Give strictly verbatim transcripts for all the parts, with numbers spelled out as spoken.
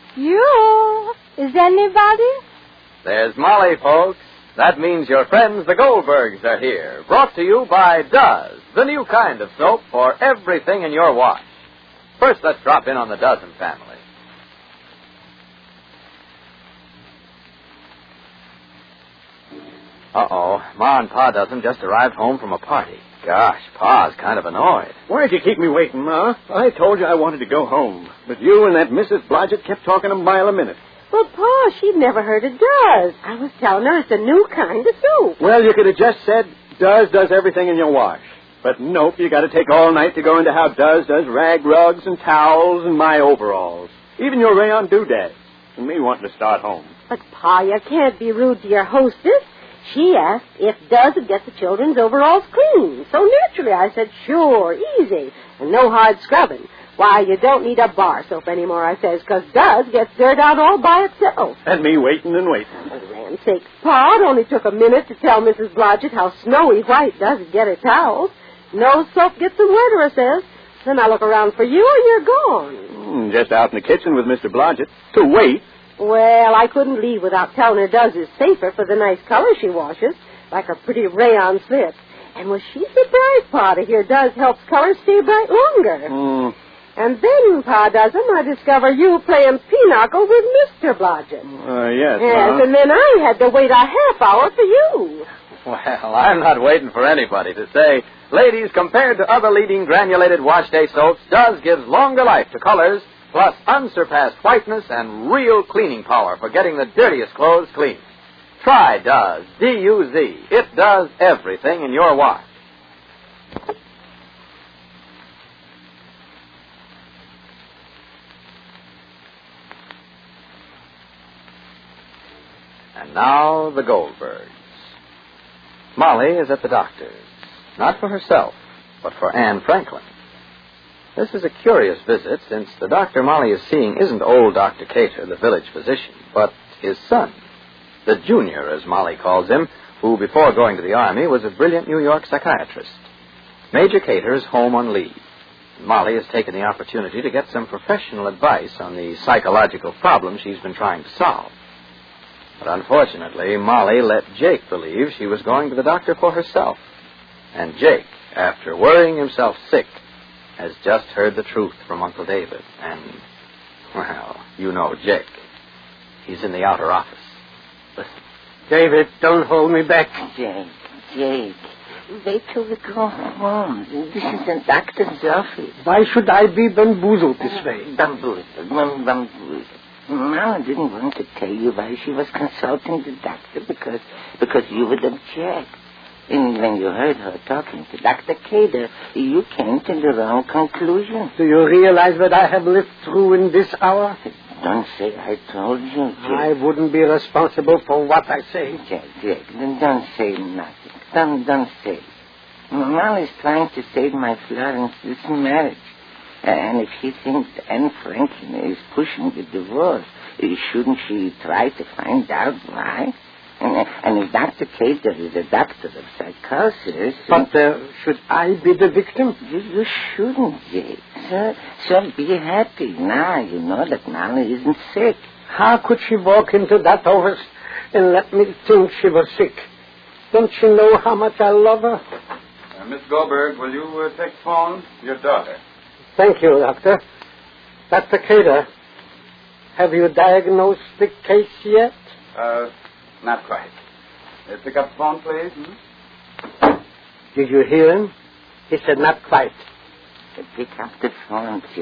You? Is anybody? There's Molly, folks. That means your friends the Goldbergs are here. Brought to you by Duz, the new kind of soap for everything in your wash. First, let's drop in on the Dozen family. Uh-oh. Ma and Pa Dozen just arrived home from a party. Gosh, Pa's kind of annoyed. Why'd you keep me waiting, Ma? I told you I wanted to go home. But you and that Missus Blodgett kept talking a mile a minute. Well, Pa, she'd never heard of Duz. I was telling her it's a new kind of soup. Well, you could have just said Duz does everything in your wash. But nope, you got to take all night to go into how Duz does rag rugs and towels and my overalls. Even your rayon doodads. And me wanting to start home. But, Pa, you can't be rude to your hostess. She asked if Duz would get the children's overalls clean. So naturally I said, sure, easy, and no hard scrubbing. Why, you don't need a bar soap anymore, I says, because Duz gets dirt out all by itself. And me waiting and waiting. For land's sake, Pa, it only took a minute to tell Missus Blodgett how snowy white Duz would get her towels. No soap gets them wetter, I says. Then I look around for you and you're gone. Mm, just out in the kitchen with Mister Blodgett. To wait. Well, I couldn't leave without telling her Duz is safer for the nice color she washes, like her pretty rayon slips. And was she surprised, Pa, to hear Duz helps colors stay bright longer. Mm. And then, Pa Dozen, I discover you playing pinochle with Mister Blodgett. Uh, yes, Yes, Ma. and then I had to wait a half hour for you. Well, I'm not waiting for anybody to say, ladies, compared to other leading granulated wash day soaps, Duz gives longer life to colors, plus unsurpassed whiteness and real cleaning power for getting the dirtiest clothes clean. Try Duz, D U Z. It does everything in your wash. And now, the Goldbergs. Molly is at the doctor's. Not for herself, but for Anne Franklin. This is a curious visit, since the doctor Molly is seeing isn't old Doctor Cater, the village physician, but his son, the junior, as Molly calls him, who, before going to the Army, was a brilliant New York psychiatrist. Major Cater is home on leave. Molly has taken the opportunity to get some professional advice on the psychological problems she's been trying to solve. But unfortunately, Molly let Jake believe she was going to the doctor for herself. And Jake, after worrying himself sick, has just heard the truth from Uncle David. And, well, you know Jake. He's in the outer office. Listen. David, don't hold me back. Jake, Jake, wait till we go home. This is the doctor's office. Why should I be bamboozled this way? Bamboozled, bamboozled. Mama didn't want to tell you why she was consulting the doctor because because you would object. And when you heard her talking to Doctor Cater, you came to the wrong conclusion. Do you realize what I have lived through in this hour? Don't say I told you, Jake. I wouldn't be responsible for what I say. Jake, Jake, don't say nothing. Don't, don't say. Mama is trying to save my Florence's marriage. And if she thinks Anne Franklin is pushing the divorce, shouldn't she try to find out why? And, and if Doctor Cater is a doctor of psychosis... But uh, should I be the victim? You, you shouldn't, Jake. So, so be happy now. You know that Molly isn't sick. How could she walk into that office and let me think she was sick? Don't you know how much I love her? Uh, Miss Goldberg, will you uh, take the phone? Your daughter. Thank you, Doctor. Doctor Cater, have you diagnosed the case yet? Uh, not quite. Uh, pick up the phone, please. Hmm? Did you hear him? He said not quite. Pick up the phone, Jake.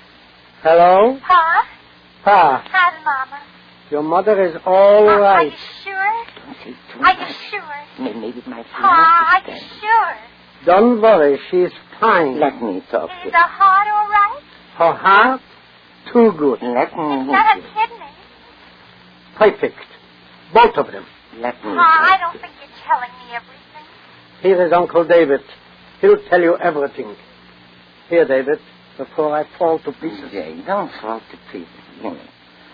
Hello? Pa? Pa. How's Mama? Your mother is all uh, right. Are you sure? Don't say too Are you much. sure? Maybe my Pa, are you sure? Don't worry, she's fine. Let me talk Is to the heart all right? Her heart? Too good. Let me... It's not a kidney. Perfect. Both of them. Let me... Pa, I don't think you're telling me everything. Here is Uncle David. He'll tell you everything. Here, David, before I fall to pieces. Jay, don't fall to pieces. You know.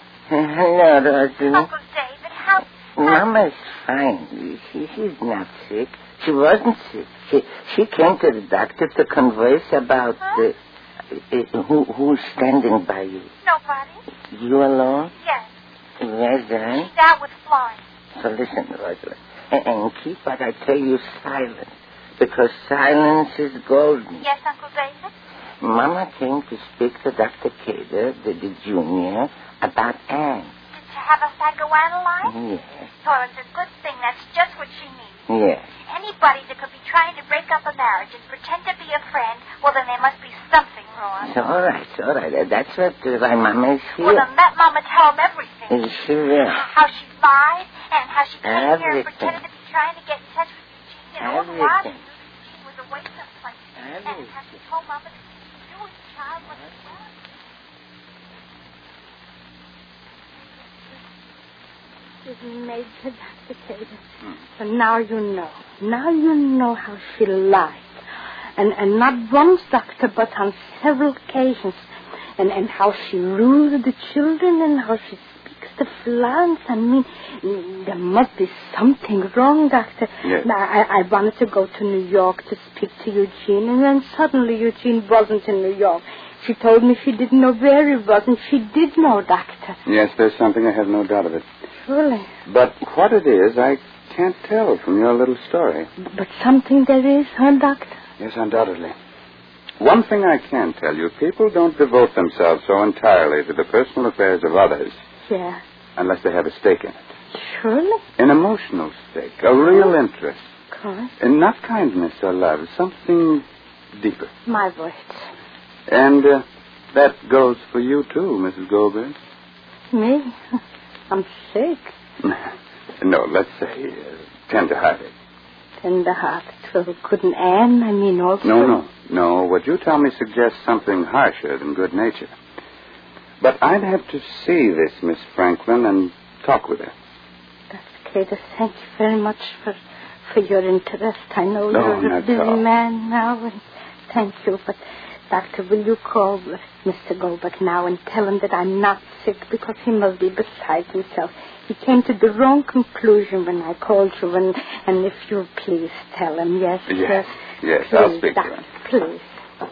Hello, Rosie. Uncle David, how... Mama's fine. She, she's not sick. She wasn't sick. She, she came to the doctor to converse about huh? the... uh, who, who's standing by you? Nobody. You alone? Yes. Yes, then? She's out with Florence. So listen, Rosalie, and, and keep what I tell you silent, because silence is golden. Yes, Uncle David? Mama came to speak to Doctor Cater, the, the junior, about Anne. Did you have a psychoanalyze? Yes. So it's a good thing. That's just what she needs. Yes. Anybody that could be trying to break up a marriage and pretend to be a friend, well, then there must be something wrong. It's all right, it's all right. That's what uh, my Mama is here. Well, then let Mama tell him everything. Uh, she will. How she lied and how she came here and Everything. pretended to be trying to get in touch with Eugene. And all the while she Everything. knew that Eugene was away someplace. And Everything. how she told Mama that you and the child wasn't well. She's made to Doctor Cater. So now you know. Now you know how she lied. And and not once, Doctor, but on several occasions. And and how she ruled the children and how she speaks to Florence. I mean, there must be something wrong, Doctor. Yes. I, I wanted to go to New York to speak to Eugene, and then suddenly Eugene wasn't in New York. She told me she didn't know where he was, and she did know, Doctor. Yes, there's something. I have no doubt of it. Surely. But what it is, I can't tell from your little story. But something there is, huh, Doctor? Yes, undoubtedly. One thing I can tell you, people don't devote themselves so entirely to the personal affairs of others Yeah. unless they have a stake in it. Surely. An emotional stake, a real interest. Of course. And not kindness or love, something deeper. My voice. And uh, that goes for you, too, Missus Goldberg. Me? I'm sick. No, let's say uh, tender-hearted. Tender-hearted. Well, couldn't Anne, I mean, also... No, no, no. What you tell me suggests something harsher than good nature. But I'd have to see this Miss Franklin and talk with her. Doctor Cater, thank you very much for for your interest. I know No, you're a not busy at all. man now, and thank you. But, Doctor, will you call Mister Goldberg now and tell him that I'm not sick, because he must be beside himself. He came to the wrong conclusion when I called you, and, and if you please tell him, yes? Yes, uh, yes, please, I'll speak to Doctor, him. Please.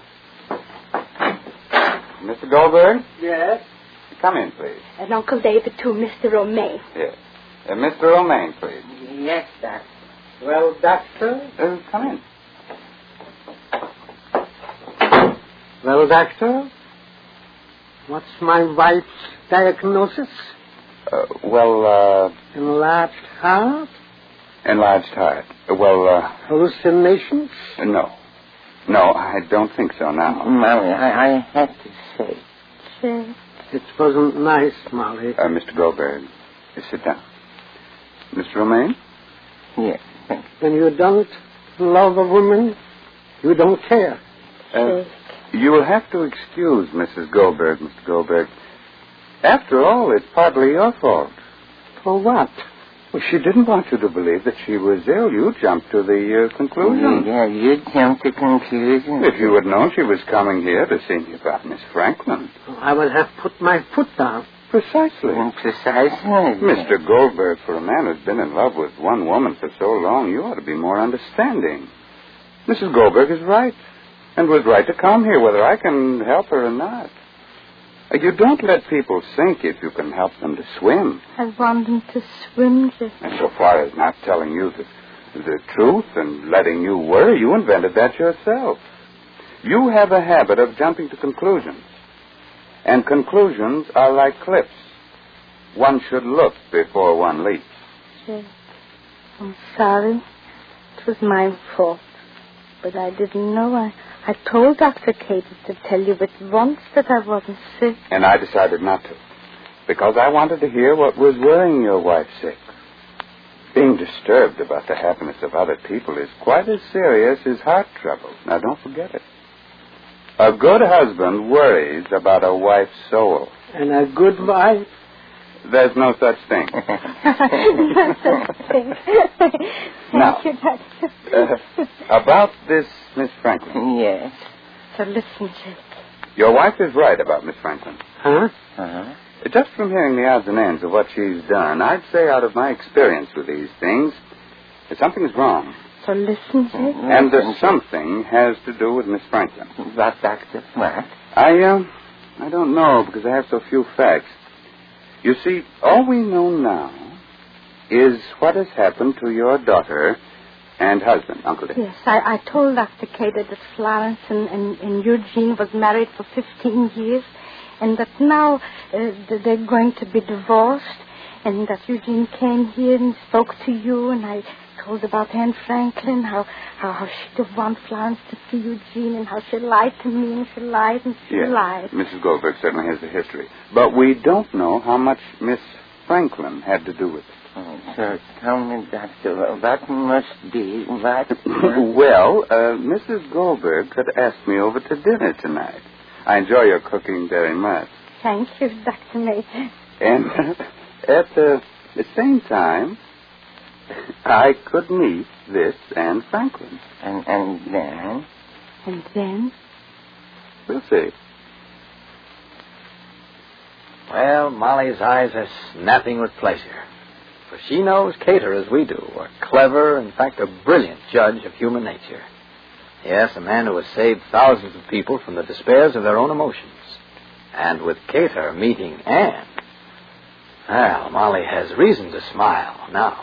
Mister Goldberg, Yes? come in, please. And Uncle David, too, Mister Romaine. Yes. Uh, Mister Romaine, please. Yes, Doctor. Well, Doctor? Uh, come in. Well, Doctor? What's my wife's diagnosis? Uh, well, uh, Enlarged heart? enlarged heart. Uh, well, uh, Hallucinations? no. No, I don't think so now. Mommy, I, I have to say. Say, It wasn't nice, Molly. Uh, Mister Goldberg, uh, sit down. Mister Romaine? Yes, thank When you don't love a woman, you don't care. Uh, you will have to excuse Missus Goldberg, Mister Goldberg. After all, it's partly your fault. For what? Well, she didn't want you to believe that she was ill. You jumped to the uh, you. conclusion. Yeah, you jumped to conclusions. If you had known she was coming here to see me about Miss Franklin. I would have put my foot down. Precisely. And precisely. Mister Goldberg, for a man who's been in love with one woman for so long, you ought to be more understanding. Missus Goldberg is right, and was right to come here, whether I can help her or not. Uh, You don't let people sink if you can help them to swim. I want him to swim, Jim. And so far as not telling you the, the truth and letting you worry, you invented that yourself. You have a habit of jumping to conclusions. And conclusions are like cliffs. One should look before one leaps. Jim, I'm sorry. It was my fault. But I didn't know. I, I told Doctor Cater to tell you at once that I wasn't sick. And I decided not to. Because I wanted to hear what was worrying your wife sick. Being disturbed about the happiness of other people is quite as serious as heart trouble. Now, don't forget it. A good husband worries about a wife's soul. And a good wife? There's no such thing. Thank Now, you, Doctor. Uh, about this Miss Franklin. Yes. So listen, Jake. Your wife is right about Miss Franklin. Huh? Uh-huh. Just from hearing the odds and ends of what she's done, I'd say out of my experience with these things, that something's wrong. So listen, Jake. And the something has to do with Miss Franklin. What, Doctor? What? I, uh, I don't know because I have so few facts. You see, all we know now is what has happened to your daughter and husband, Uncle Dick. Yes, I, I told Doctor Cater that Florence and, and, and Eugene was married for fifteen years, and that now uh, they're going to be divorced, and that Eugene came here and spoke to you, and I told about Anne Franklin, how, how, how she didn't want Florence to see Eugene, and how she lied to me, and she lied, and she yes, lied. Missus Goldberg certainly has the history. But we don't know how much Miss Franklin had to do with it. Oh, sir, tell me, Doctor, what must be, what... Well, uh, Missus Goldberg could ask me over to dinner tonight. I enjoy your cooking very much. Thank you, Doctor Major. And at the, the same time, I could meet this Anne Franklin. And, and then? And then? We'll see. Well, Molly's eyes are snapping with pleasure. For she knows Cater as we do, a clever, in fact, a brilliant judge of human nature. Yes, a man who has saved thousands of people from the despairs of their own emotions. And with Cater meeting Anne, well, Molly has reason to smile now.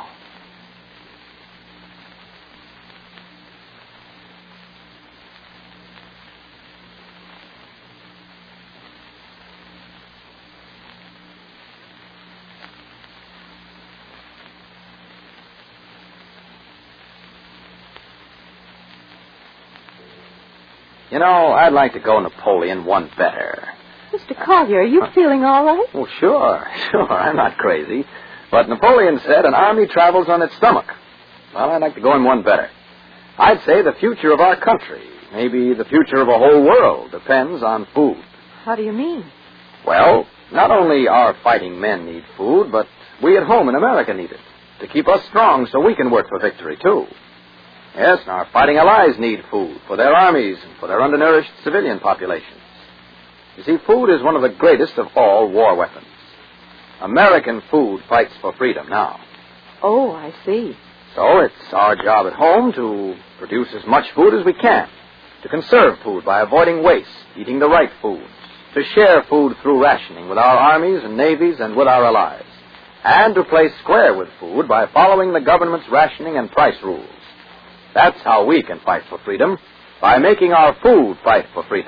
You know, I'd like to go Napoleon one better. Mister Collier, are you uh, feeling all right? Oh, sure, sure. I'm not crazy. But Napoleon said an army travels on its stomach. Well, I'd like to go in one better. I'd say the future of our country, maybe the future of a whole world, depends on food. How do you mean? Well, not only our fighting men need food, but we at home in America need it to keep us strong so we can work for victory, too. Yes, and our fighting allies need food for their armies and for their undernourished civilian populations. You see, food is one of the greatest of all war weapons. American food fights for freedom now. Oh, I see. So it's our job at home to produce as much food as we can, to conserve food by avoiding waste, eating the right foods, to share food through rationing with our armies and navies and with our allies, and to play square with food by following the government's rationing and price rules. That's how we can fight for freedom, by making our food fight for freedom.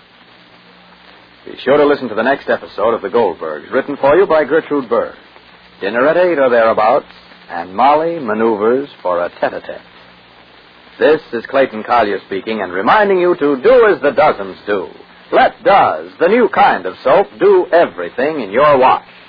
Be sure to listen to the next episode of The Goldbergs, written for you by Gertrude Berg. Dinner at eight or thereabouts, and Molly maneuvers for a tete-a-tete. This is Clayton Collier speaking and reminding you to do as the dozens do. Let Does, the new kind of soap, do everything in your wash.